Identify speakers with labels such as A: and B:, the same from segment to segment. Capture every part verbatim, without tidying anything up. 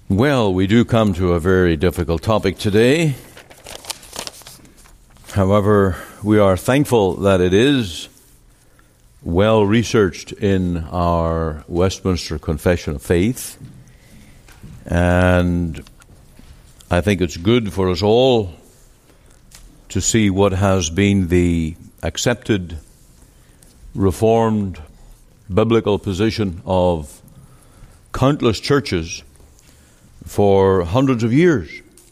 A: Well, we do come to a very difficult topic today. However, we are thankful that it is well researched in our Westminster Confession of Faith. And I think it's good for us all to see what has been the accepted, reformed, biblical position of countless churches for hundreds of years.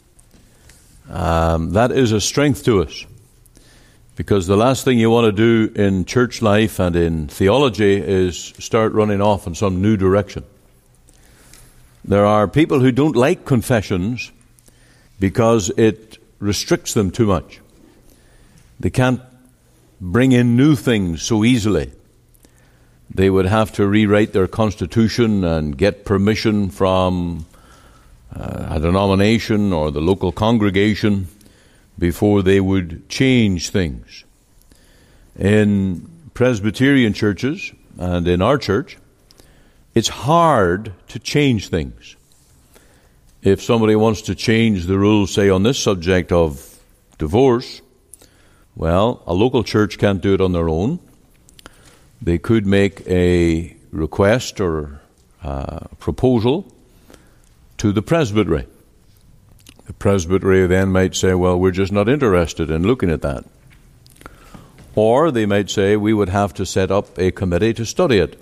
A: Um, that is a strength to us, because the last thing you want to do in church life and in theology is start running off in some new direction. There are people who don't like confessions because it restricts them too much. They can't bring in new things so easily. They would have to rewrite their constitution and get permission from uh, a denomination or the local congregation before they would change things. In Presbyterian churches and in our church, it's hard to change things. If somebody wants to change the rules, say, on this subject of divorce, well, a local church can't do it on their own. They could make a request or a proposal to the presbytery. The presbytery then might say, well, we're just not interested in looking at that. Or they might say, we would have to set up a committee to study it.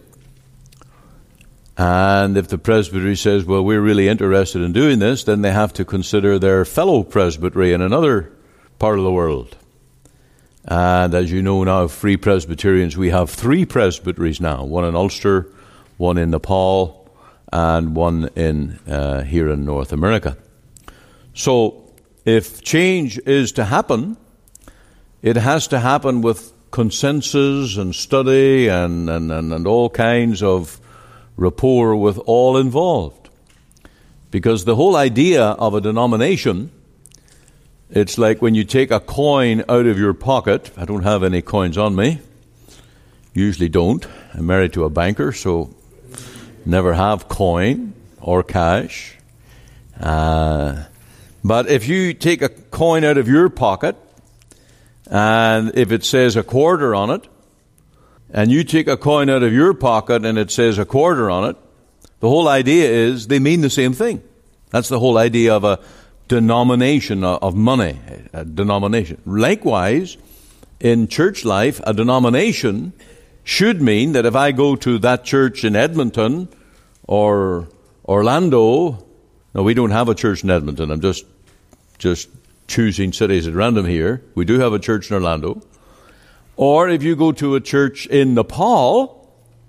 A: And if the presbytery says, well, we're really interested in doing this, then they have to consider their fellow presbytery in another part of the world. And as you know now, Free Presbyterians, we have three presbyteries now, one in Ulster, one in Nepal, and one in uh, here in North America. So if change is to happen, it has to happen with consensus and study and, and, and, and all kinds of rapport with all involved. Because the whole idea of a denomination, it's like when you take a coin out of your pocket. I don't have any coins on me. Usually don't. I'm married to a banker, so never have coin or cash. Uh, but if you take a coin out of your pocket, and if it says a quarter on it, and you take a coin out of your pocket and it says a quarter on it, the whole idea is they mean the same thing. That's the whole idea of a denomination of money, a denomination. Likewise, in church life, a denomination should mean that if I go to that church in Edmonton or Orlando, no, we don't have a church in Edmonton. I'm just just choosing cities at random here. We do have a church in Orlando. Or if you go to a church in Nepal,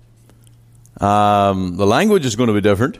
A: um, the language is going to be different.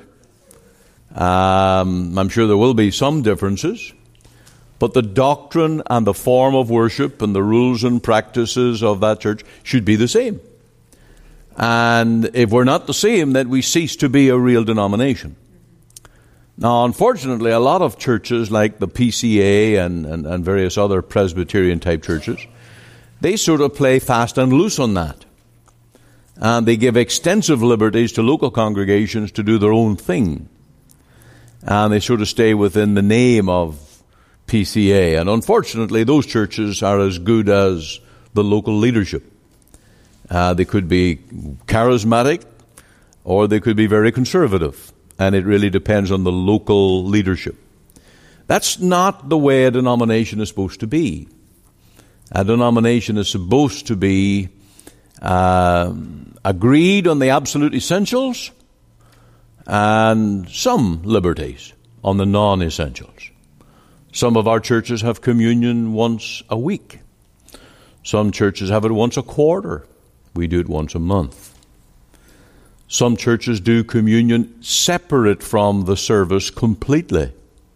A: Um, I'm sure there will be some differences, but the doctrine and the form of worship and the rules and practices of that church should be the same. And if we're not the same, then we cease to be a real denomination. Now, unfortunately, a lot of churches like the P C A and, and, and various other Presbyterian-type churches, they sort of play fast and loose on that. And they give extensive liberties to local congregations to do their own thing. And they sort of stay within the name of P C A. And unfortunately, those churches are as good as the local leadership. Uh, they could be charismatic, or they could be very conservative. And it really depends on the local leadership. That's not the way a denomination is supposed to be. A denomination is supposed to be uh, agreed on the absolute essentials and some liberties on the non-essentials. Some of our churches have communion once a week. Some churches have it once a quarter. We do it once a month. Some churches do communion separate from the service completely,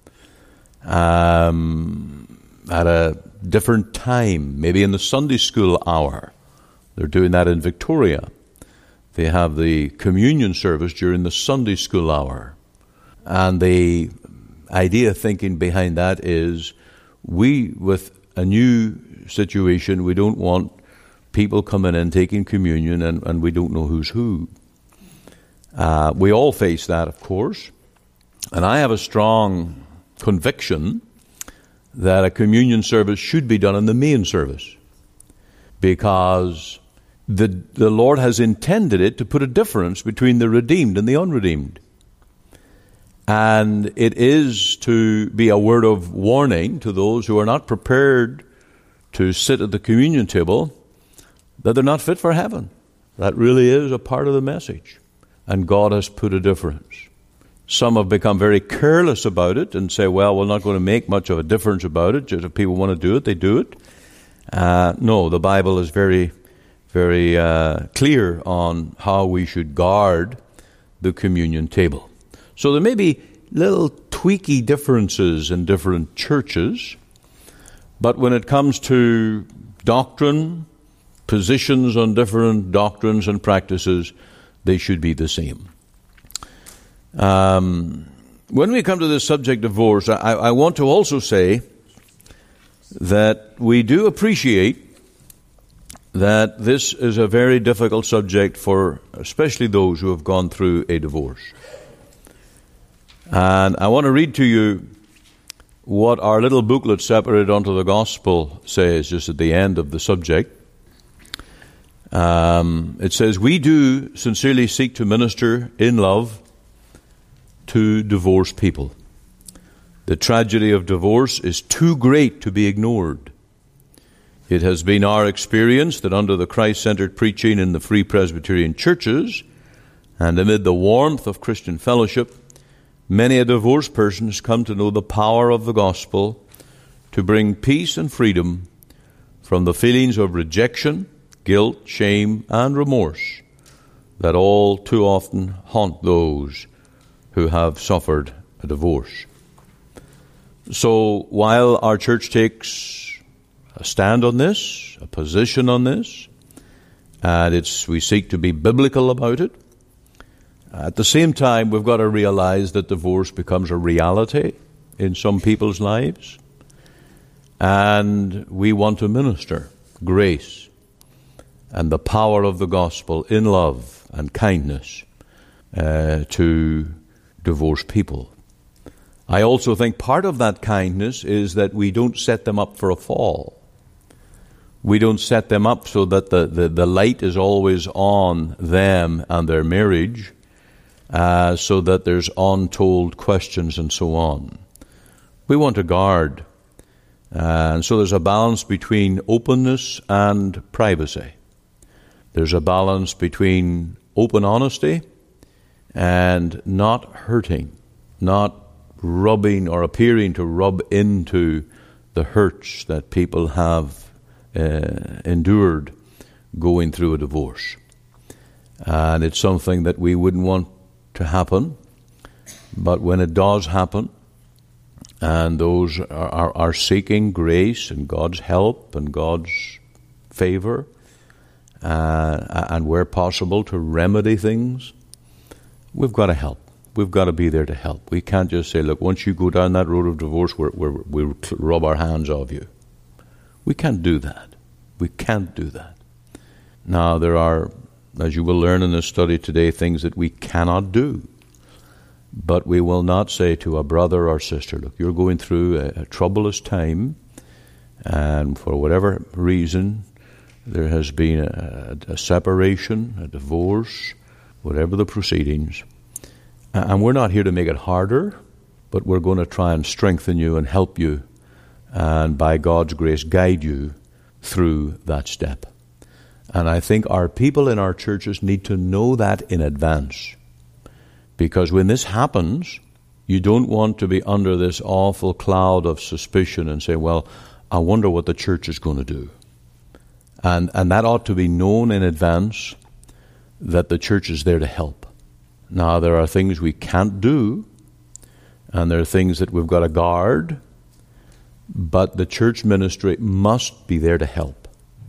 A: um, at a different time, maybe in the Sunday school hour. They're doing that in Victoria. They have the communion service during the Sunday school hour. And the idea thinking behind that is, we, with a new situation, we don't want people coming in taking communion and, and we don't know who's who. Uh, we all face that, of course. And I have a strong conviction that a communion service should be done in the main service, because the the Lord has intended it to put a difference between the redeemed and the unredeemed. And it is to be a word of warning to those who are not prepared to sit at the communion table, that they're not fit for heaven. That really is a part of the message. And God has put a difference. Some have become very careless about it and say, well, we're not going to make much of a difference about it. Just if people want to do it, they do it. Uh, no, the Bible is very, very uh, clear on how we should guard the communion table. So there may be little tweaky differences in different churches, but when it comes to doctrine, positions on different doctrines and practices, they should be the same. Um, when we come to this subject of divorce, I, I want to also say that we do appreciate that this is a very difficult subject for especially those who have gone through a divorce. And I want to read to you what our little booklet separated unto the gospel says just at the end of the subject. Um, it says, we do sincerely seek to minister in love to divorced people. The tragedy of divorce is too great to be ignored. It has been our experience that under the Christ-centered preaching in the Free Presbyterian churches and amid the warmth of Christian fellowship, many a divorced person has come to know the power of the gospel to bring peace and freedom from the feelings of rejection, guilt, shame, and remorse that all too often haunt those who have suffered a divorce. So while our church takes a stand on this, a position on this, and it's we seek to be biblical about it, at the same time we've got to realize that divorce becomes a reality in some people's lives, and we want to minister grace and the power of the gospel in love and kindness uh, to divorced people. I also think part of that kindness is that we don't set them up for a fall. We don't set them up so that the, the, the light is always on them and their marriage, uh, so that there's untold questions and so on. We want to guard. Uh, and so there's a balance between openness and privacy. There's a balance between open honesty and not hurting, not rubbing or appearing to rub into the hurts that people have uh, endured going through a divorce. And it's something that we wouldn't want to happen, but when it does happen, and those are, are, are seeking grace and God's help and God's favor, uh, and where possible to remedy things, we've got to help. We've got to be there to help. We can't just say, look, once you go down that road of divorce, we're, we're, we'll rub our hands off you. We can't do that. We can't do that. Now, there are, as you will learn in this study today, things that we cannot do. But we will not say to a brother or sister, look, you're going through a, a troublous time, and for whatever reason, there has been a, a separation, a divorce, whatever the proceedings. And we're not here to make it harder, but we're going to try and strengthen you and help you, and by God's grace guide you through that step. And I think our people in our churches need to know that in advance. Because when this happens, you don't want to be under this awful cloud of suspicion and say, well, I wonder what the church is going to do. And, and that ought to be known in advance, that the church is there to help. Now, there are things we can't do, and there are things that we've got to guard, but the church ministry must be there to help.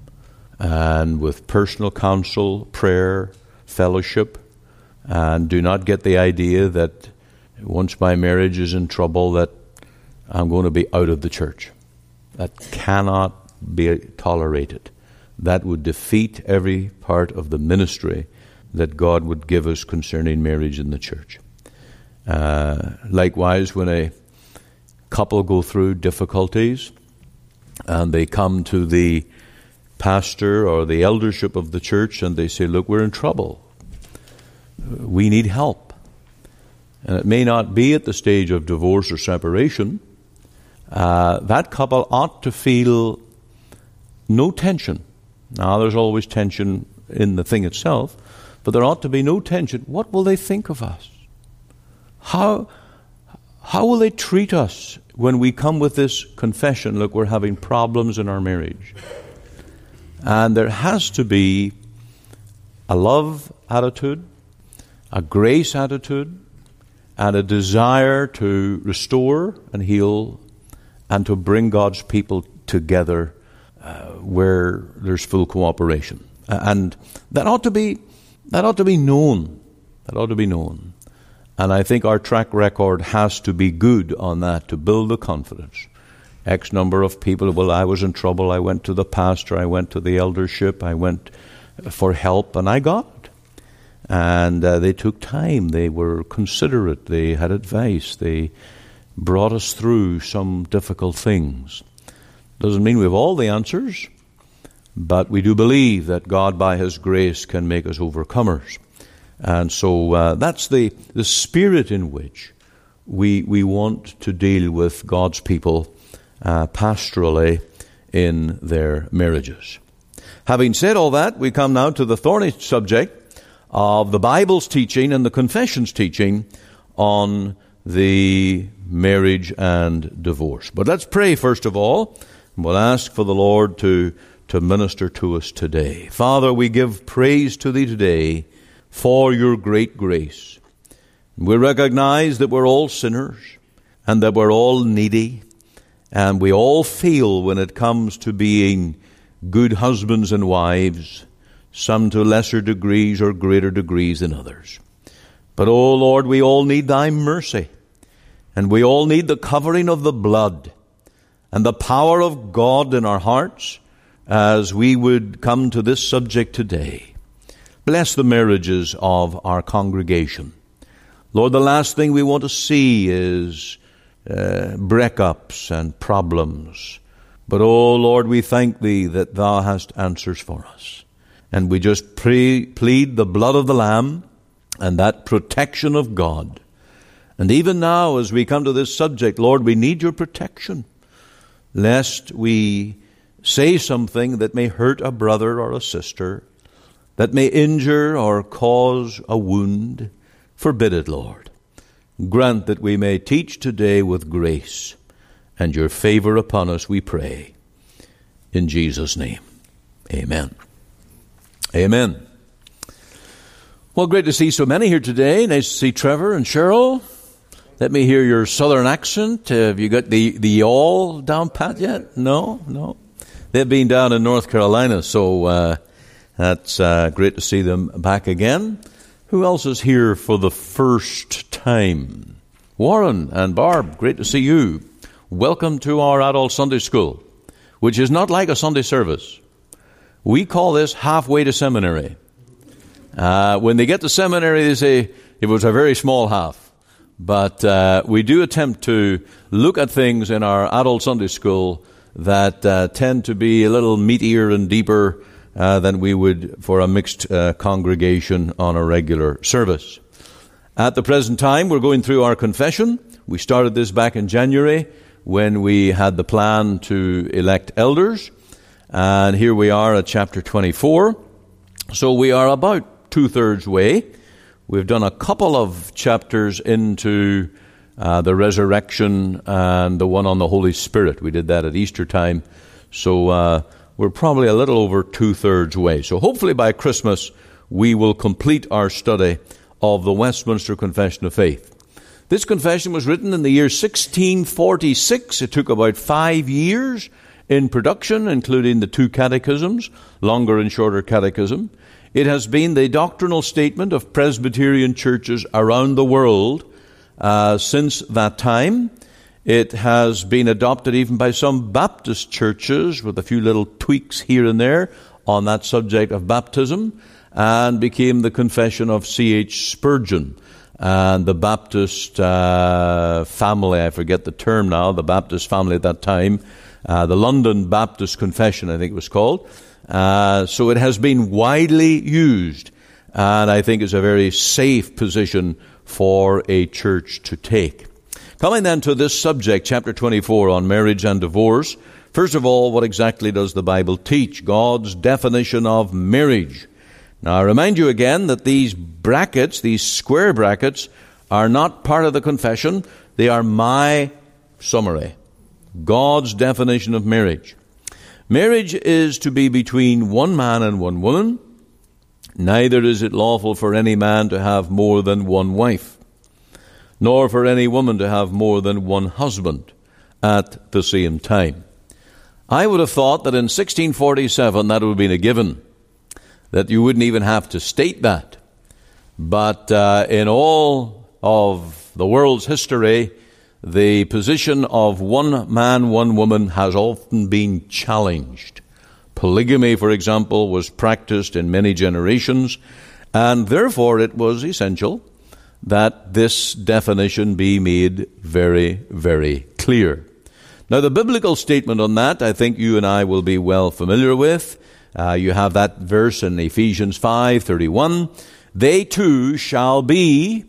A: And with personal counsel, prayer, fellowship, and do not get the idea that once my marriage is in trouble that I'm going to be out of the church. That cannot be tolerated. That would defeat every part of the ministry that God would give us concerning marriage in the church. Uh, likewise, when a couple go through difficulties and they come to the pastor or the eldership of the church and they say, look, we're in trouble. We need help. And it may not be at the stage of divorce or separation. Uh, that couple ought to feel no tension. Now, there's always tension in the thing itself, but there ought to be no tension. What will they think of us? How, how will they treat us when we come with this confession, look, we're having problems in our marriage? And there has to be a love attitude, a grace attitude, and a desire to restore and heal and to bring God's people together uh, where there's full cooperation. And that ought to be that ought to be known. That ought to be known. And I think our track record has to be good on that to build the confidence. X number of people, well, I was in trouble, I went to the pastor, I went to the eldership, I went for help, and I got it. And uh, they took time, they were considerate, they had advice, they brought us through some difficult things. Doesn't mean we have all the answers, but we do believe that God by His grace can make us overcomers. And so uh, that's the, the spirit in which we we want to deal with God's people uh, pastorally in their marriages. Having said all that, we come now to the thorny subject of the Bible's teaching and the confession's teaching on the marriage and divorce. But let's pray first of all, and we'll ask for the Lord to, to minister to us today. Father, we give praise to Thee today for Your great grace. We recognize that we're all sinners and that we're all needy, and we all feel when it comes to being good husbands and wives, some to lesser degrees or greater degrees than others. But, oh Lord, we all need Thy mercy, and we all need the covering of the blood and the power of God in our hearts as we would come to this subject today. Bless the marriages of our congregation. Lord, the last thing we want to see is uh, breakups and problems. But, oh Lord, we thank Thee that Thou hast answers for us. And we just pray, plead the blood of the Lamb and that protection of God. And even now, as we come to this subject, Lord, we need Your protection, lest we say something that may hurt a brother or a sister, that may injure or cause a wound. Forbid it, Lord. Grant that we may teach today with grace, and Your favor upon us, we pray. In Jesus' name, amen. Amen. Well, great to see so many here today. Nice to see Trevor and Cheryl. Let me hear your southern accent. Uh, have you got the, the y'all down pat yet? No? No? They've been down in North Carolina, so uh, that's uh, great to see them back again. Who else is here for the first time? Warren and Barb, great to see you. Welcome to our adult Sunday school, which is not like a Sunday service. We call this halfway to seminary. Uh, when they get to seminary, they say it was a very small half. But uh, we do attempt to look at things in our adult Sunday school that uh, tend to be a little meatier and deeper uh, than we would for a mixed uh, congregation on a regular service. At the present time, we're going through our confession. We started this back in January when we had the plan to elect elders. And here we are at chapter twenty-four. So we are about two-thirds way. We've done a couple of chapters into uh, the resurrection and the one on the Holy Spirit. We did that at Easter time. So uh, we're probably a little over two-thirds way. So hopefully by Christmas we will complete our study of the Westminster Confession of Faith. This confession was written in the year sixteen forty-six. It took about five years in production, including the two catechisms, longer and shorter catechism. It has been the doctrinal statement of Presbyterian churches around the world uh, since that time. It has been adopted even by some Baptist churches with a few little tweaks here and there on that subject of baptism, and became the confession of C H Spurgeon. and the Baptist uh, family, I forget the term now, the Baptist family at that time, uh, the London Baptist Confession, I think it was called. Uh, so it has been widely used, and I think it's a very safe position for a church to take. Coming then to this subject, chapter twenty-four on marriage and divorce. First of all, what exactly does the Bible teach? God's definition of marriage. Now, I remind you again that these brackets, these square brackets, are not part of the confession. They are my summary. God's definition of marriage. Marriage is to be between one man and one woman. Neither is it lawful for any man to have more than one wife, nor for any woman to have more than one husband at the same time. I would have thought that in sixteen forty-seven that would have been a given, that you wouldn't even have to state that. But uh, in all of the world's history, the position of one man, one woman has often been challenged. Polygamy, for example, was practiced in many generations, and therefore it was essential that this definition be made very, very clear. Now, the biblical statement on that, I think you and I will be well familiar with. Uh, you have that verse in Ephesians five thirty-one. They two shall be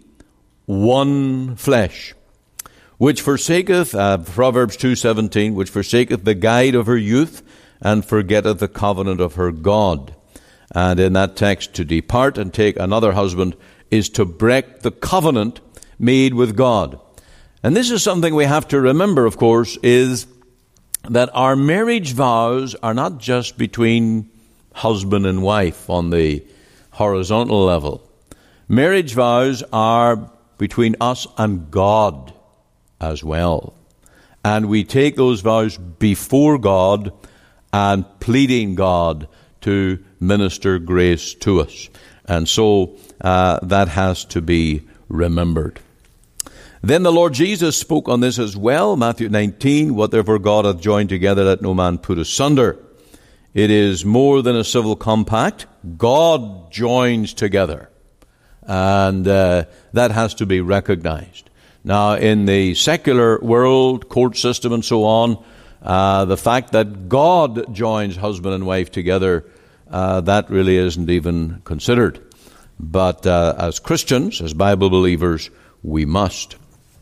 A: one flesh, which forsaketh, uh, Proverbs two seventeen, which forsaketh the guide of her youth, and forgetteth the covenant of her God. And in that text, to depart and take another husband is to break the covenant made with God. And this is something we have to remember, of course, is that our marriage vows are not just between husband and wife on the horizontal level. Marriage vows are between us and God as well. And we take those vows before God and pleading God to minister grace to us. And so uh, that has to be remembered. Then the Lord Jesus spoke on this as well. Matthew nineteen, what therefore God hath joined together, let no man put asunder. It is more than a civil compact. God joins together. And uh, that has to be recognized. Now, in the secular world, court system and so on, uh, the fact that God joins husband and wife together, uh, that really isn't even considered. But uh, as Christians, as Bible believers, we must.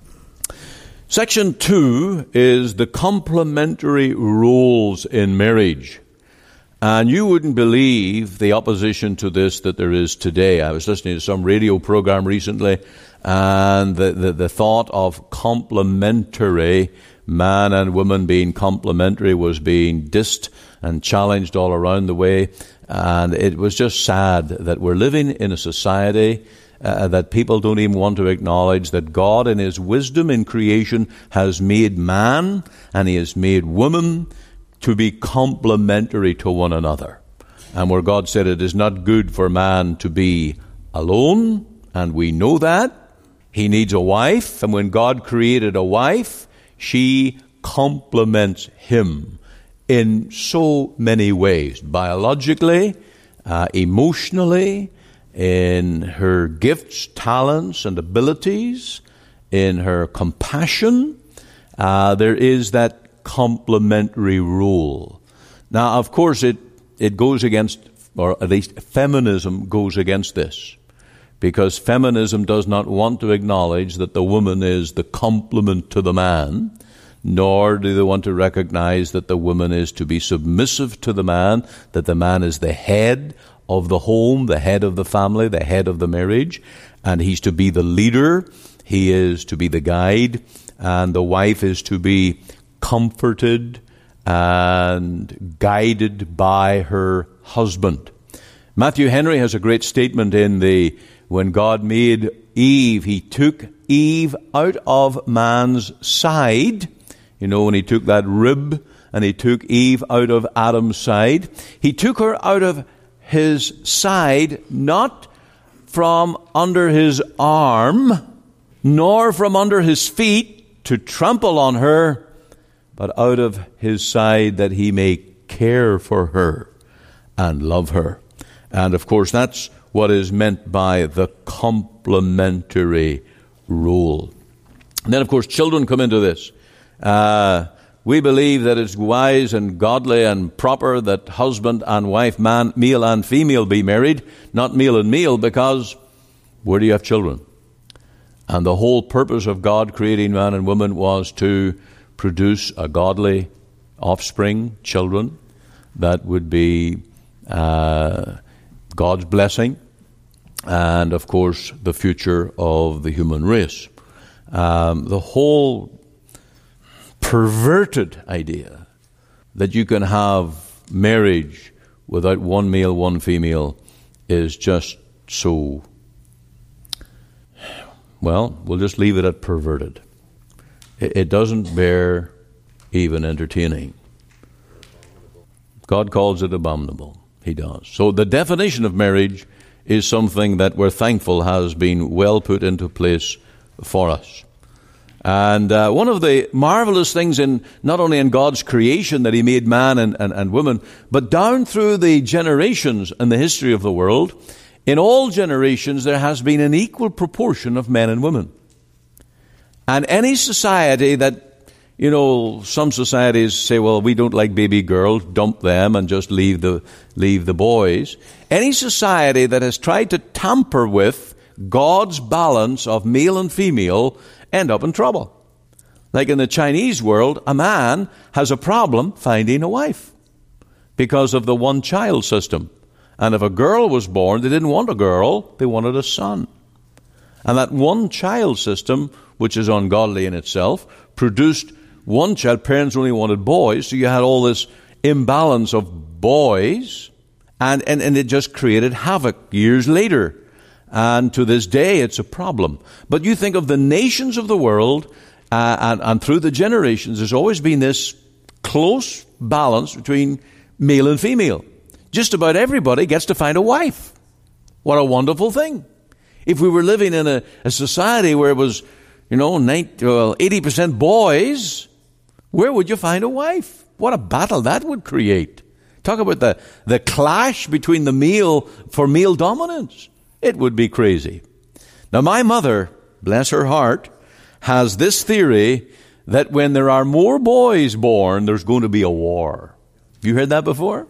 A: Section two is the complementary roles in marriage. And you wouldn't believe the opposition to this that there is today. I was listening to some radio program recently, and the, the, the thought of complementary, man and woman being complementary, was being dissed and challenged all around the way. And it was just sad that we're living in a society uh, that people don't even want to acknowledge that God in His wisdom in creation has made man and He has made woman to be complementary to one another. And where God said it is not good for man to be alone, and we know that. He needs a wife, and when God created a wife, she complements him in so many ways. Biologically, uh, emotionally, in her gifts, talents, and abilities, in her compassion. Uh, there is that complementary role. Now, of course, it, it goes against, or at least feminism goes against this, because feminism does not want to acknowledge that the woman is the complement to the man, nor do they want to recognize that the woman is to be submissive to the man, that the man is the head of the home, the head of the family, the head of the marriage, and he's to be the leader, he is to be the guide, and the wife is to be comforted and guided by her husband. Matthew Henry has a great statement in the, when God made Eve, he took Eve out of man's side. You know, when he took that rib and he took Eve out of Adam's side, he took her out of his side, not from under his arm, nor from under his feet to trample on her, but out of his side that he may care for her and love her. And of course, that's what is meant by the complementary role. And then, of course, children come into this. Uh, we believe that it's wise and godly and proper that husband and wife, man, male and female, be married, not male and male, because where do you have children? And the whole purpose of God creating man and woman was to produce a godly offspring, children, that would be uh, God's blessing and, of course, the future of the human race. Um, the whole perverted idea that you can have marriage without one male, one female is just so, well, we'll just leave it at perverted. It, it doesn't bear even entertaining. God calls it abominable. He does. So the definition of marriage is something that we're thankful has been well put into place for us. And uh, one of the marvelous things in not only in God's creation that he made man and, and, and woman, but down through the generations in the history of the world, in all generations there has been an equal proportion of men and women. And any society that, you know, some societies say, well, we don't like baby girls, dump them and just leave the leave the boys. Any society that has tried to tamper with God's balance of male and female end up in trouble. Like in the Chinese world, a man has a problem finding a wife because of the one-child system. And if a girl was born, they didn't want a girl, they wanted a son. And that one-child system, which is ungodly in itself, produced one child. Parents only wanted boys, so you had all this imbalance of boys, and, and, and it just created havoc years later. And to this day, it's a problem. But you think of the nations of the world, uh, and, and through the generations, there's always been this close balance between male and female. Just about everybody gets to find a wife. What a wonderful thing. If we were living in a, a society where it was, you know, ninety, well, eighty percent boys, where would you find a wife? What a battle that would create. Talk about the, the clash between the male for male dominance. It would be crazy. Now, my mother, bless her heart, has this theory that when there are more boys born, there's going to be a war. Have you heard that before?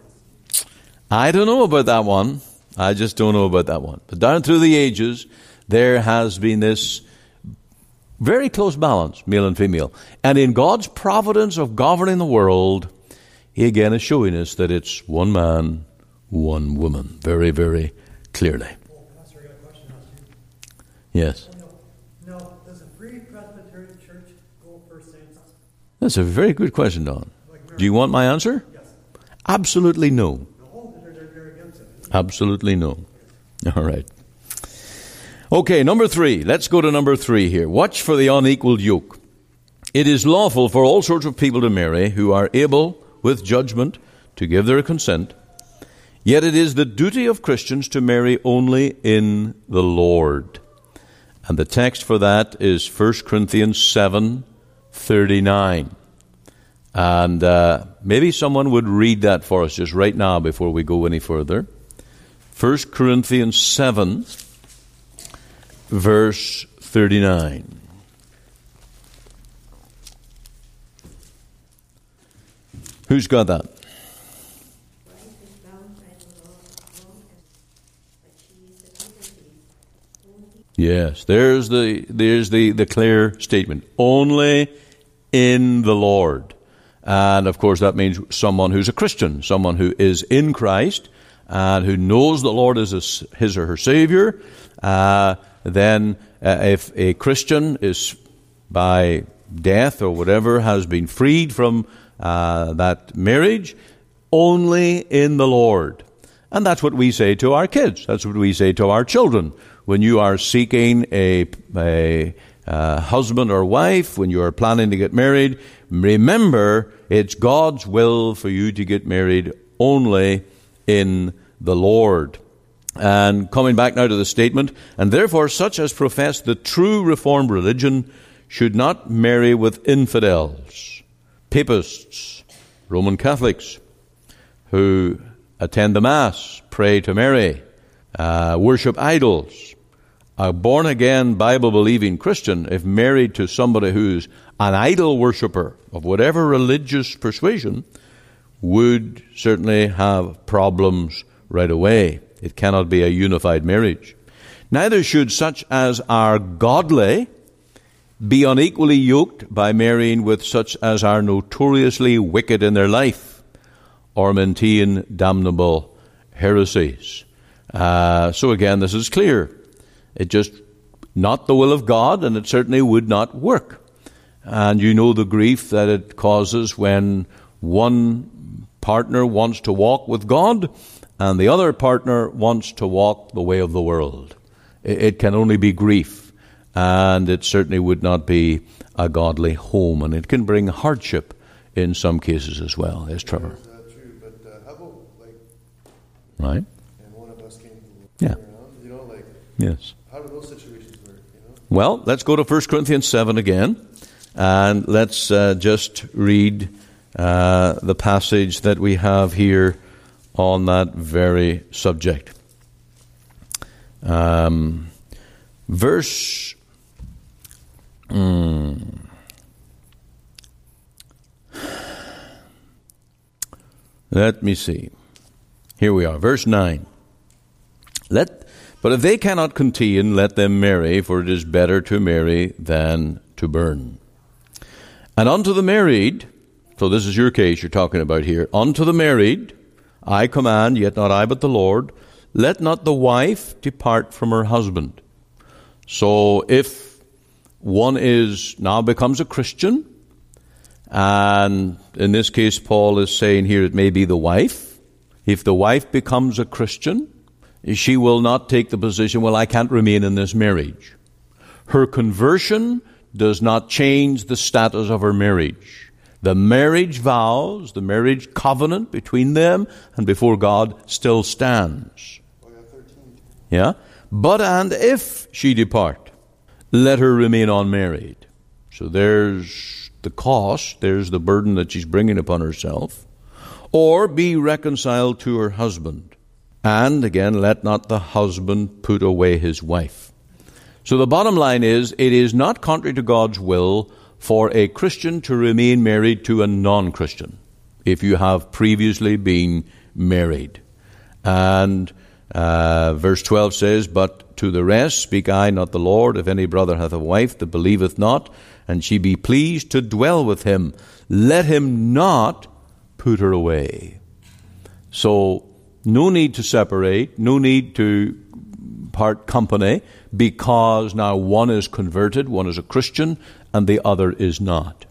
A: I don't know about that one. I just don't know about that one. But down through the ages, there has been this very close balance, male and female. And in God's providence of governing the world, he again is showing us that it's one man, one woman, very, very clearly. Yes.
B: No, no. Does a Free Presbyterian Church go for same-sex?
A: That's a very good question, Don. Like Do you want my answer?
B: Yes.
A: Absolutely no.
B: No, they're, they're against it.
A: Absolutely no. All right. Okay, number three. Let's go to number three here. Watch for the unequaled yoke. It is lawful for all sorts of people to marry who are able, with judgment, to give their consent. Yet it is the duty of Christians to marry only in the Lord. And the text for that is First Corinthians seven thirty-nine. And uh, maybe someone would read that for us just right now before we go any further. First Corinthians seven, verse thirty-nine. Who's got that? Yes, there's the there's the, the clear statement. Only in the Lord. And of course that means someone who's a Christian, someone who is in Christ and who knows the Lord is his, his or her Savior. Uh, then uh, if a Christian is by death or whatever has been freed from uh, that marriage, only in the Lord. And that's what we say to our kids. That's what we say to our children. When you are seeking a, a uh, husband or wife, when you are planning to get married, remember it's God's will for you to get married only in the Lord. And coming back now to the statement, and therefore such as profess the true Reformed religion should not marry with infidels, papists, Roman Catholics, who attend the Mass, pray to Mary, uh, worship idols. A born-again, Bible-believing Christian, if married to somebody who's an idol worshiper of whatever religious persuasion, would certainly have problems right away. It cannot be a unified marriage. Neither should such as are godly be unequally yoked by marrying with such as are notoriously wicked in their life or maintain damnable heresies. Uh, so again, this is clear. It's just not the will of God, and it certainly would not work. And you know the grief that it causes when one partner wants to walk with God and the other partner wants to walk the way of the world. It, it can only be grief, and it certainly would not be a godly home, and it can bring hardship in some cases as well. Yes, Trevor?
C: That's uh, true, but uh, how about, like,
A: right?
C: and one of us came to
A: Yeah.
C: around, you know, like,
A: Yes.
C: how do those situations work, you know?
A: Well, let's go to First Corinthians seven again, and let's uh, just read uh, the passage that we have here on that very subject. Um, verse... Mm, let me see. Here we are, verse nine. Let... But if they cannot contain, let them marry, for it is better to marry than to burn. And unto the married, so this is your case you're talking about here, unto the married, I command, yet not I but the Lord, let not the wife depart from her husband. So if one is now becomes a Christian, and in this case Paul is saying here it may be the wife, if the wife becomes a Christian, she will not take the position, well, I can't remain in this marriage. Her conversion does not change the status of her marriage. The marriage vows, the marriage covenant between them and before God still stands. Yeah? But and if she depart, let her remain unmarried. So there's the cost, there's the burden that she's bringing upon herself. Or be reconciled to her husband. And again, let not the husband put away his wife. So the bottom line is, it is not contrary to God's will for a Christian to remain married to a non-Christian if you have previously been married. And uh, verse twelve says, but to the rest speak I, not the Lord, if any brother hath a wife that believeth not, and she be pleased to dwell with him, let him not put her away. So no need to separate, no need to part company, because now one is converted, one is a Christian, and the other is not.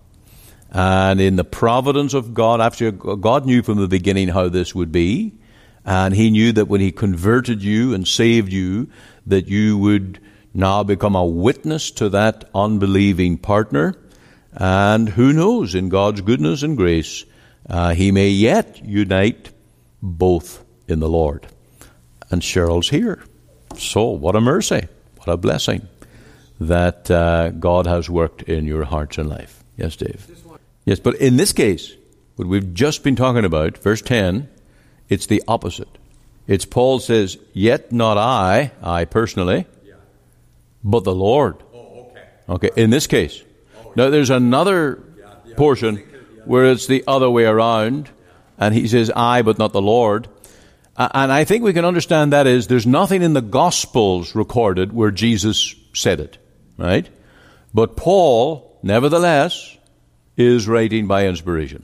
A: And in the providence of God, after God knew from the beginning how this would be, and he knew that when he converted you and saved you, that you would now become a witness to that unbelieving partner. And who knows, in God's goodness and grace, uh, he may yet unite both in the Lord. And Cheryl's here. So what a mercy, what a blessing that uh, God has worked in your hearts and life. Yes, Dave? Yes, but in this case, what we've just been talking about, verse ten, it's the opposite. It's Paul says, yet not I, I personally, yeah. but the Lord.
D: Oh, okay.
A: Okay, in this case. Oh, yeah. Now there's another yeah, yeah, portion yeah. where it's the other way around, yeah. and he says, I, but not the Lord. And I think we can understand that is there's nothing in the Gospels recorded where Jesus said it, right? But Paul, nevertheless, is writing by inspiration.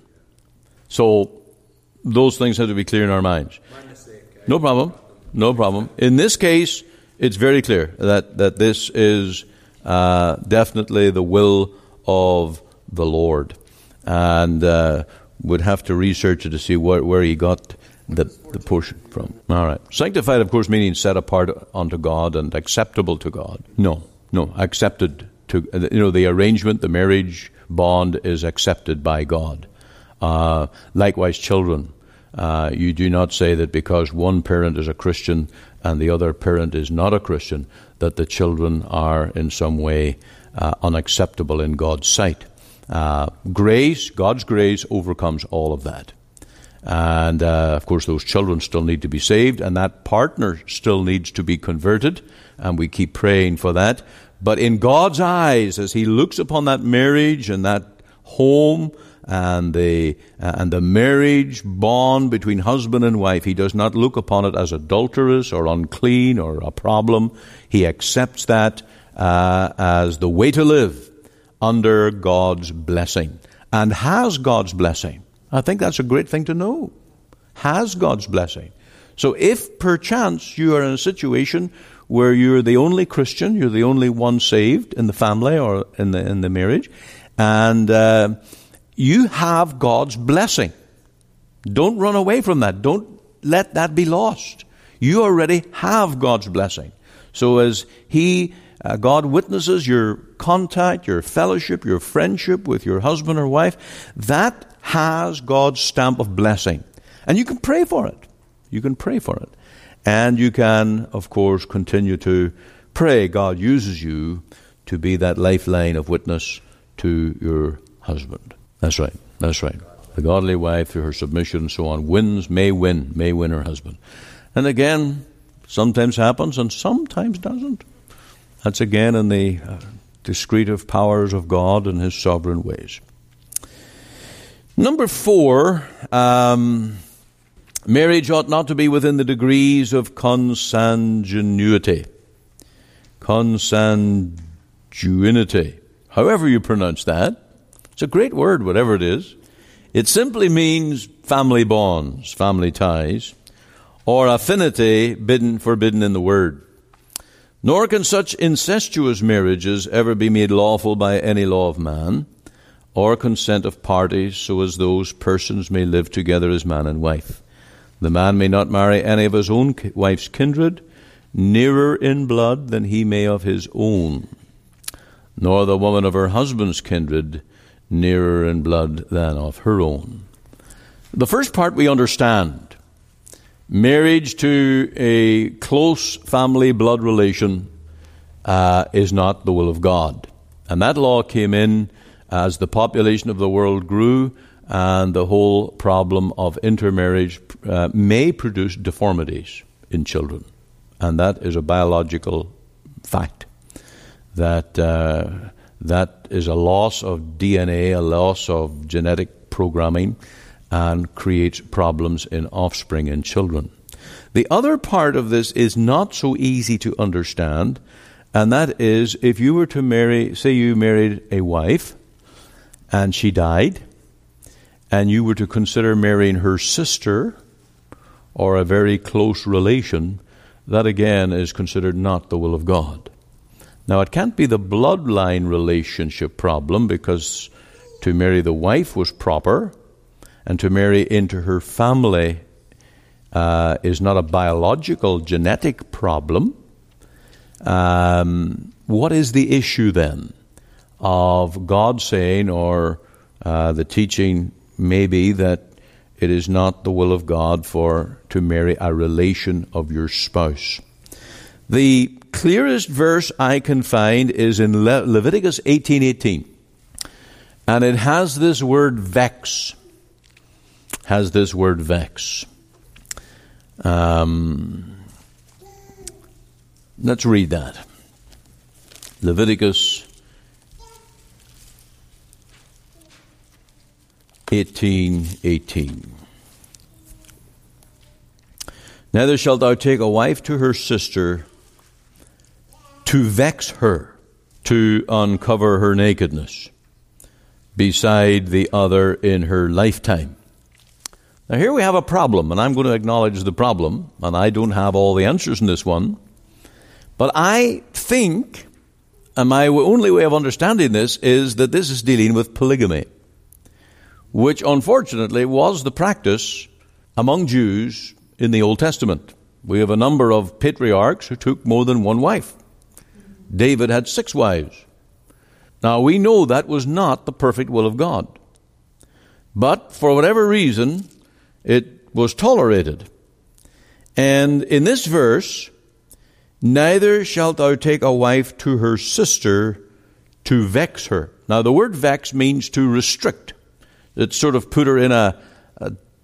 A: So those things have to be clear in our minds.
D: My mistake.
A: No problem. No problem. In this case, it's very clear that, that this is uh, definitely the will of the Lord. And uh, would have to research it to see where, where he got the the portion from. All right. Sanctified, of course, meaning set apart unto God and acceptable to God. No, no, accepted to, you know, the arrangement, the marriage bond is accepted by God. Uh, likewise, children. Uh, you do not say that because one parent is a Christian and the other parent is not a Christian, that the children are in some way uh, unacceptable in God's sight. Uh, grace, God's grace overcomes all of that. And, uh, of course, those children still need to be saved, and that partner still needs to be converted, and we keep praying for that. But in God's eyes, as He looks upon that marriage and that home and the uh, and the marriage bond between husband and wife, He does not look upon it as adulterous or unclean or a problem. He accepts that uh, as the way to live under God's blessing, and has God's blessing. I think that's a great thing to know. Has God's blessing. So if perchance you are in a situation where you're the only Christian, you're the only one saved in the family or in the in the marriage, and uh, you have God's blessing. Don't run away from that. Don't let that be lost. You already have God's blessing. So as He, uh, God witnesses your contact, your fellowship, your friendship with your husband or wife, that has God's stamp of blessing. And you can pray for it. You can pray for it. And you can, of course, continue to pray God uses you to be that lifeline of witness to your husband. That's right. That's right. The godly wife, through her submission and so on, wins, may win, may win her husband. And again, sometimes happens and sometimes doesn't. That's again in the uh, discretive powers of God and His sovereign ways. Number four, um, marriage ought not to be within the degrees of consanguinity. Consanguinity. However you pronounce that. It's a great word, whatever it is. It simply means family bonds, family ties, or affinity bidden, forbidden in the word. Nor can such incestuous marriages ever be made lawful by any law of man, or consent of parties, so as those persons may live together as man and wife. The man may not marry any of his own wife's kindred, nearer in blood than he may of his own, nor the woman of her husband's kindred, nearer in blood than of her own. The first part we understand. Marriage to a close family blood relation uh, is not the will of God. And that law came in as the population of the world grew, and the whole problem of intermarriage uh, may produce deformities in children. And that is a biological fact. That uh, that is a loss of D N A, a loss of genetic programming, and creates problems in offspring and children. The other part of this is not so easy to understand, and that is if you were to marry, say you married a wife, and she died, and you were to consider marrying her sister or a very close relation, that again is considered not the will of God. Now, it can't be the bloodline relationship problem, because to marry the wife was proper, and to marry into her family uh, is not a biological genetic problem. Um, what is the issue then of God saying, or uh, the teaching may be that it is not the will of God for to marry a relation of your spouse? The clearest verse I can find is in Le- Leviticus eighteen eighteen, and it has this word vex. Has this word vex. Um, let's read that. Leviticus eighteen eighteen. Neither shalt thou take a wife to her sister to vex her, to uncover her nakedness, beside the other in her lifetime. Now here we have a problem, and I'm going to acknowledge the problem, and I don't have all the answers in this one, but I think, and my only way of understanding this is that this is dealing with polygamy, which unfortunately was the practice among Jews in the Old Testament. We have a number of patriarchs who took more than one wife. David had six wives. Now we know that was not the perfect will of God. But for whatever reason, it was tolerated. And in this verse, neither shalt thou take a wife to her sister to vex her. Now the word vex means to restrict. It sort of put her in a, a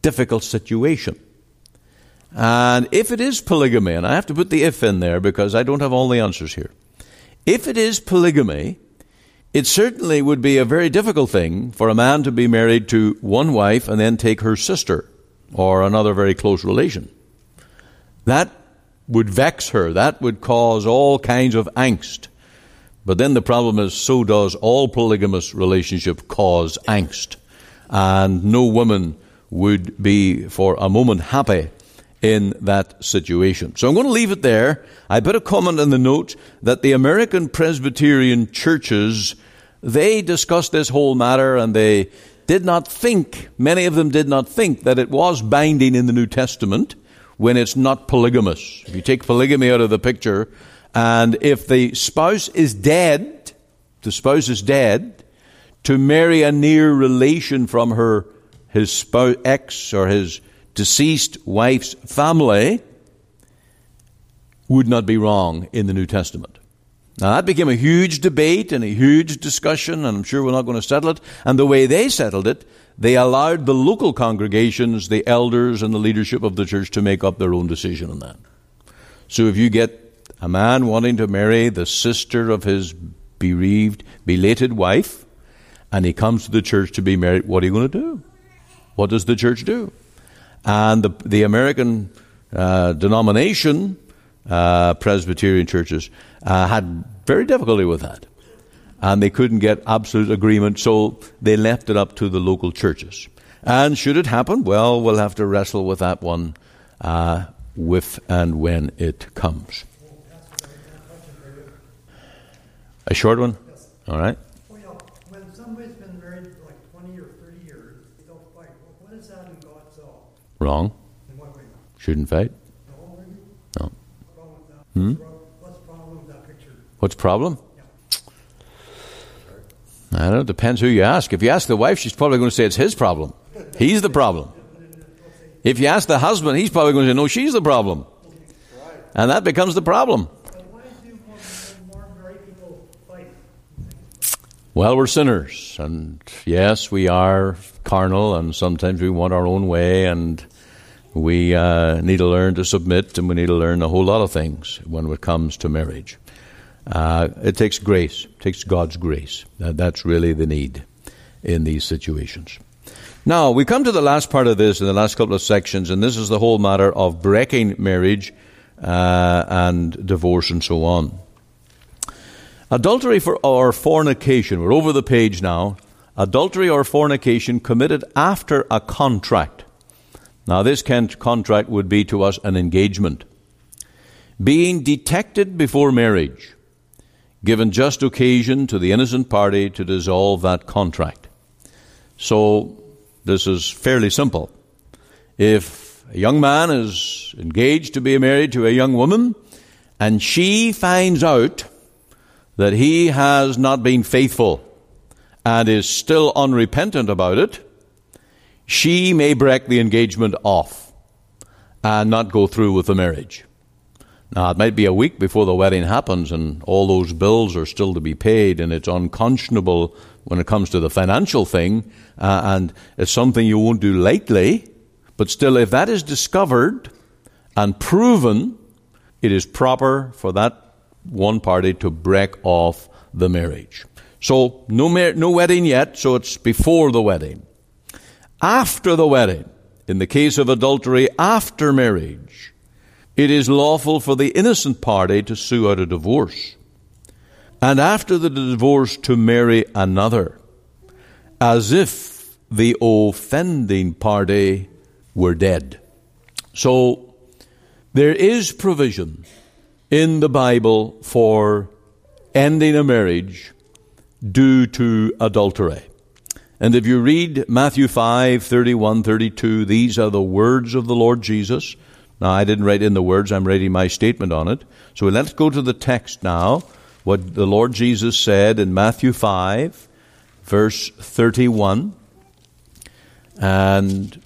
A: difficult situation. And if it is polygamy, and I have to put the if in there because I don't have all the answers here. If it is polygamy, it certainly would be a very difficult thing for a man to be married to one wife and then take her sister or another very close relation. That would vex her. That would cause all kinds of angst. But then the problem is, so does all polygamous relationship cause angst. And no woman would be for a moment happy in that situation. So I'm going to leave it there. I put a comment in the note that the American Presbyterian churches, they discussed this whole matter and they did not think, many of them did not think that it was binding in the New Testament when it's not polygamous. If you take polygamy out of the picture, and if the spouse is dead, the spouse is dead, to marry a near relation from her, his spouse, ex or his deceased wife's family would not be wrong in the New Testament. Now that became a huge debate and a huge discussion, and I'm sure we're not going to settle it. And the way they settled it, they allowed the local congregations, the elders and the leadership of the church to make up their own decision on that. So if you get a man wanting to marry the sister of his bereaved, belated wife, and he comes to the church to be married, what are you going to do? What does the church do? And the, the American uh, denomination, uh, Presbyterian churches, uh, had very difficulty with that. And they couldn't get absolute agreement, so they left it up to the local churches. And should it happen, well, we'll have to wrestle with that one uh, if and when it comes. A short one?
B: Yes.
A: All right.
B: Well, you know, when somebody's been married for like twenty or thirty years, they don't fight. Well, what is that in God's law?
A: Wrong.
B: In what way?
A: Shouldn't fight.
B: No, really?
A: No.
B: What's wrong with that?
A: Hmm?
B: What's the problem with that picture?
A: What's the problem?
B: Yeah.
A: I don't know. It depends who you ask. If you ask the wife, she's probably going to say it's his problem. He's the problem. If you ask the husband, he's probably going to say, no, she's the problem. And that becomes the problem.
B: But why do more, more married people fight?
A: Well, we're sinners. And yes, we are carnal, and sometimes we want our own way, and we uh, need to learn to submit, and we need to learn a whole lot of things when it comes to marriage. Uh, it takes grace. It takes God's grace. Uh, that's really the need in these situations. Now, we come to the last part of this in the last couple of sections, and this is the whole matter of breaking marriage uh, and divorce and so on. Adultery for, or fornication. We're over the page now. Adultery or fornication committed after a contract. Now, this contract would be to us an engagement. Being detected before marriage, given just occasion to the innocent party to dissolve that contract. So, this is fairly simple. If a young man is engaged to be married to a young woman, and she finds out that he has not been faithful and is still unrepentant about it, she may break the engagement off and not go through with the marriage. Now, it might be a week before the wedding happens and all those bills are still to be paid, and it's unconscionable when it comes to the financial thing, uh, and it's something you won't do lightly. But still, if that is discovered and proven, it is proper for that one party to break off the marriage. So, no, mar- no wedding yet, so it's before the wedding. After the wedding, in the case of adultery after marriage, it is lawful for the innocent party to sue out a divorce, and after the divorce to marry another, as if the offending party were dead. So, there is provision in the Bible for ending a marriage due to adultery. And if you read Matthew five, thirty-one, thirty-two, these are the words of the Lord Jesus. Now, I didn't write in the words, I'm writing my statement on it. So let's go to the text now, what the Lord Jesus said in Matthew five, verse thirty-one. And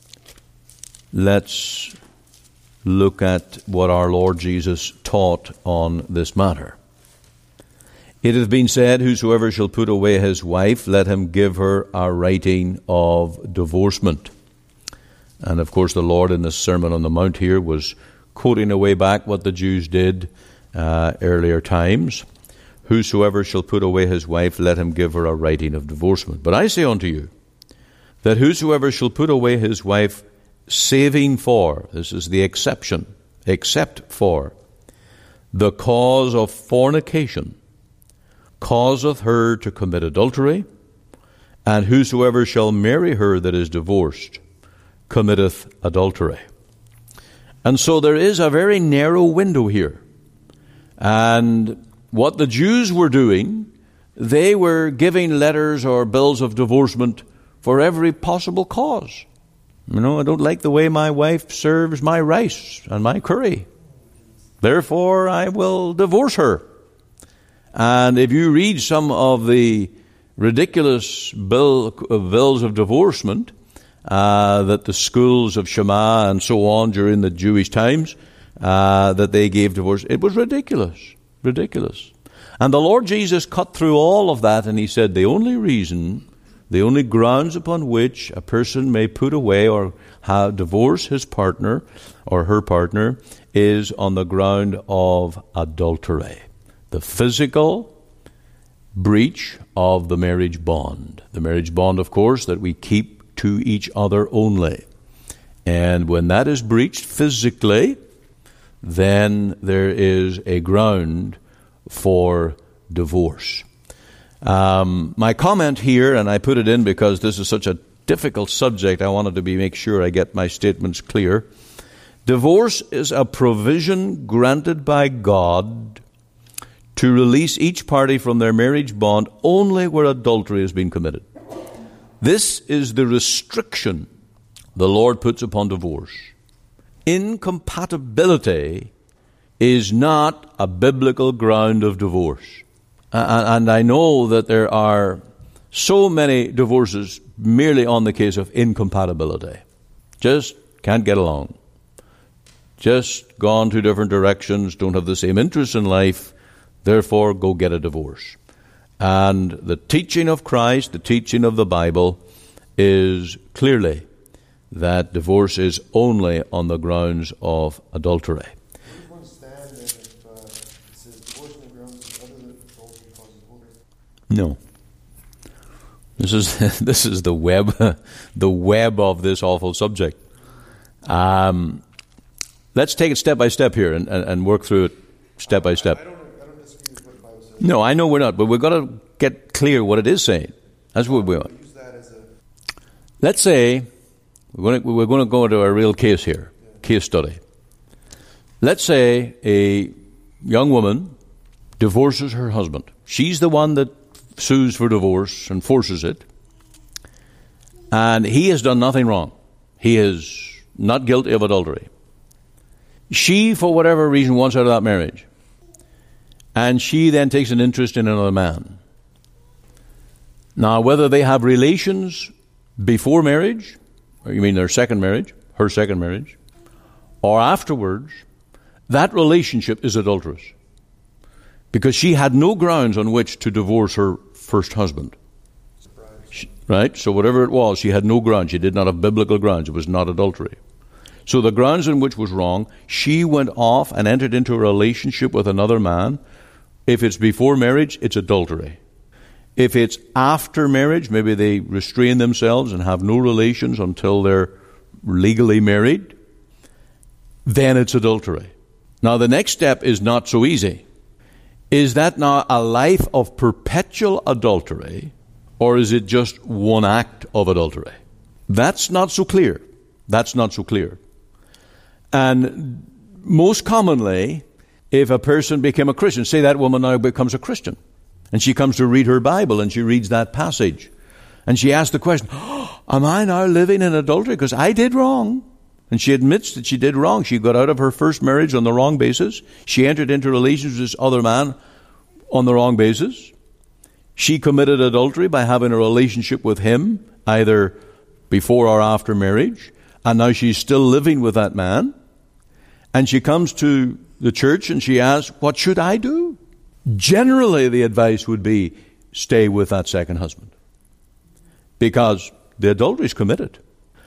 A: let's look at what our Lord Jesus taught on this matter. It hath been said, whosoever shall put away his wife, let him give her a writing of divorcement. And of course the Lord in the Sermon on the Mount here was quoting away back what the Jews did uh, earlier times. Whosoever shall put away his wife, let him give her a writing of divorcement. But I say unto you, that whosoever shall put away his wife, saving for, this is the exception, except for, the cause of fornication, causeth her to commit adultery, and whosoever shall marry her that is divorced, committeth adultery. And so there is a very narrow window here. And what the Jews were doing, they were giving letters or bills of divorcement for every possible cause. You know, I don't like the way my wife serves my rice and my curry. Therefore, I will divorce her. And if you read some of the ridiculous bill, bills of divorcement uh, that the schools of Shammah and so on during the Jewish times uh, that they gave divorce, it was ridiculous, ridiculous. And the Lord Jesus cut through all of that, and he said the only reason, the only grounds upon which a person may put away or have divorce his partner or her partner is on the ground of adultery. The physical breach of the marriage bond. The marriage bond, of course, that we keep to each other only. And when that is breached physically, then there is a ground for divorce. Um, my comment here, and I put it in because this is such a difficult subject, I wanted to be make sure I get my statements clear. Divorce is a provision granted by God to release each party from their marriage bond only where adultery has been committed. This is the restriction the Lord puts upon divorce. Incompatibility is not a biblical ground of divorce. And I know that there are so many divorces merely on the case of incompatibility. Just can't get along. Just gone two different directions, don't have the same interests in life, therefore go get a divorce. And the teaching of Christ, the teaching of the Bible, is clearly that divorce is only on the grounds of adultery.
C: Where does one stand if uh, it says divorce on the grounds other than adultery causes divorce?
A: No. This is this is the web the web of this awful subject. Um, let's take it step by step here and, and, and work through it step by step.
C: I don't, I don't disagree with what the Bible says.
A: No, I know we're not, but we've got to get clear what it is saying. That's what we want.
C: Use that as a
A: Let's say we're going to, we're going to go into a real case here, case study. Let's say a young woman divorces her husband. She's the one that sues for divorce and forces it. And he has done nothing wrong. He is not guilty of adultery. She, for whatever reason, wants out of that marriage. And she then takes an interest in another man. Now, whether they have relations before marriage, or you mean their second marriage, her second marriage, or afterwards, that relationship is adulterous. Because she had no grounds on which to divorce her first husband. She, right? So whatever it was, she had no grounds. She did not have biblical grounds. It was not adultery. So the grounds in which was wrong, she went off and entered into a relationship with another man. If it's before marriage, it's adultery. If it's after marriage, maybe they restrain themselves and have no relations until they're legally married, then it's adultery. Now the next step is not so easy. Is that now a life of perpetual adultery, or is it just one act of adultery? That's not so clear. That's not so clear. And most commonly, if a person became a Christian, say that woman now becomes a Christian, and she comes to read her Bible, and she reads that passage, and she asks the question, oh, am I now living in adultery because I did wrong? And she admits that she did wrong. She got out of her first marriage on the wrong basis. She entered into relations with this other man on the wrong basis. She committed adultery by having a relationship with him, either before or after marriage. And now she's still living with that man. And she comes to the church and she asks, what should I do? Generally, the advice would be, stay with that second husband. Because the adultery is committed.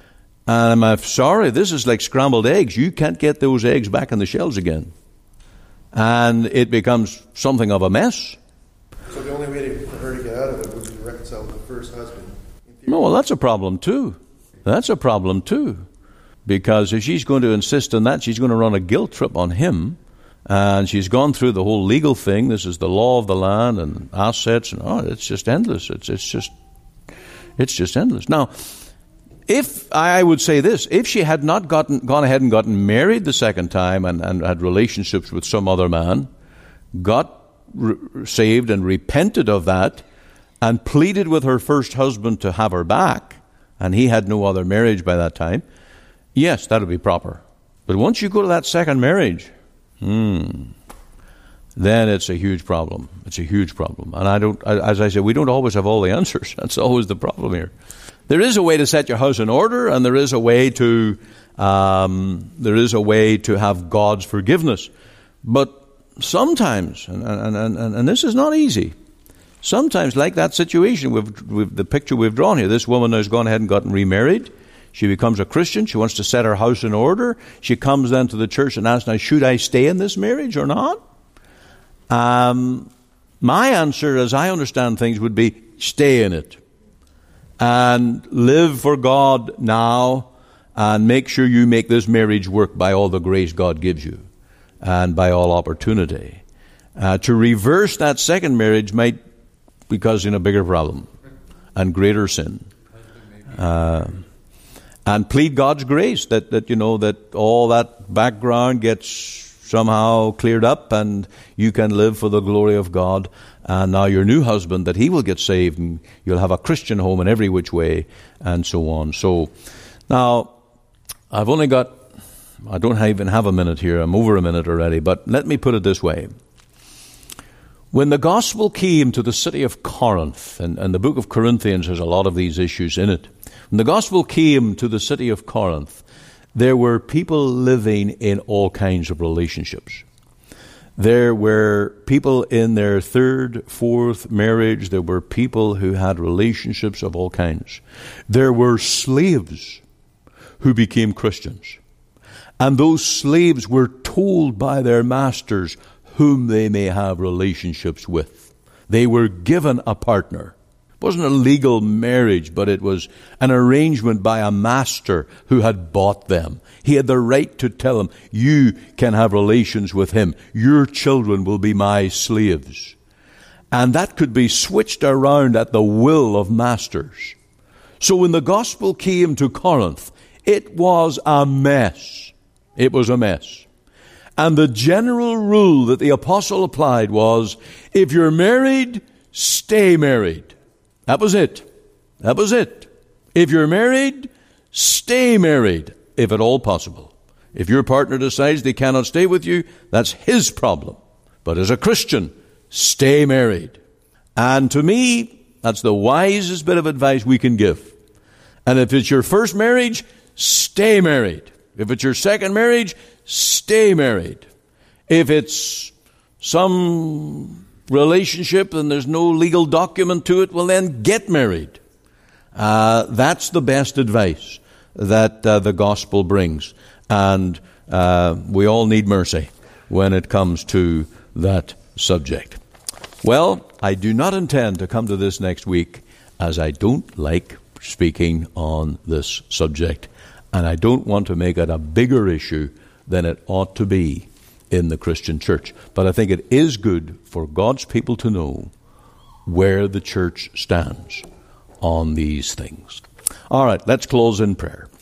A: And I'm sorry, this is like scrambled eggs. You can't get those eggs back in the shells again. And it becomes something of a mess.
C: So the only way to, for her to get out of it would be to reconcile with the first husband.
A: No, well, that's a problem too. That's a problem too. Because if she's going to insist on that, she's going to run a guilt trip on him. And she's gone through the whole legal thing. This is the law of the land and assets. And oh, it's just endless. It's, it's just, it's just endless. Now, if I would say this, if she had not gotten gone ahead and gotten married the second time and, and had relationships with some other man, got re- saved and repented of that, and pleaded with her first husband to have her back, and he had no other marriage by that time, yes, that would be proper. But once you go to that second marriage, hmm, then it's a huge problem. It's a huge problem. And I don't, as I said, we don't always have all the answers. That's always the problem here. There is a way to set your house in order, and there is a way to um, there is a way to have God's forgiveness. But sometimes, and, and, and, and this is not easy, sometimes like that situation, with, with the picture we've drawn here, this woman has gone ahead and gotten remarried. She becomes a Christian. She wants to set her house in order. She comes then to the church and asks, now, should I stay in this marriage or not? Um, my answer, as I understand things, would be stay in it. And live for God now, and make sure you make this marriage work by all the grace God gives you, and by all opportunity. Uh, to reverse that second marriage might be causing a bigger problem and greater sin. Uh, and plead God's grace that, that, you know, that all that background gets somehow cleared up and you can live for the glory of God. And now your new husband, that he will get saved and you'll have a Christian home in every which way, and so on. So now I've only got, I don't even have a minute here. I'm over a minute already. But let me put it this way. When the gospel came to the city of Corinth, and, and the book of Corinthians has a lot of these issues in it. When the gospel came to the city of Corinth, there were people living in all kinds of relationships. There were people in their third, fourth marriage. There were people who had relationships of all kinds. There were slaves who became Christians. And those slaves were told by their masters whom they may have relationships with. They were given a partner. It wasn't a legal marriage, but it was an arrangement by a master who had bought them. He had the right to tell them, you can have relations with him. Your children will be my slaves. And that could be switched around at the will of masters. So when the gospel came to Corinth, it was a mess. It was a mess. And the general rule that the apostle applied was, if you're married, stay married. That was it. That was it. If you're married, stay married, if at all possible. If your partner decides they cannot stay with you, that's his problem. But as a Christian, stay married. And to me, that's the wisest bit of advice we can give. And if it's your first marriage, stay married. If it's your second marriage, stay married. If it's some relationship and there's no legal document to it, well then get married. Uh, that's the best advice that uh, the gospel brings. And uh, we all need mercy when it comes to that subject. Well, I do not intend to come to this next week, as I don't like speaking on this subject. And I don't want to make it a bigger issue than it ought to be in the Christian church. But I think it is good for God's people to know where the church stands on these things. All right, let's close in prayer.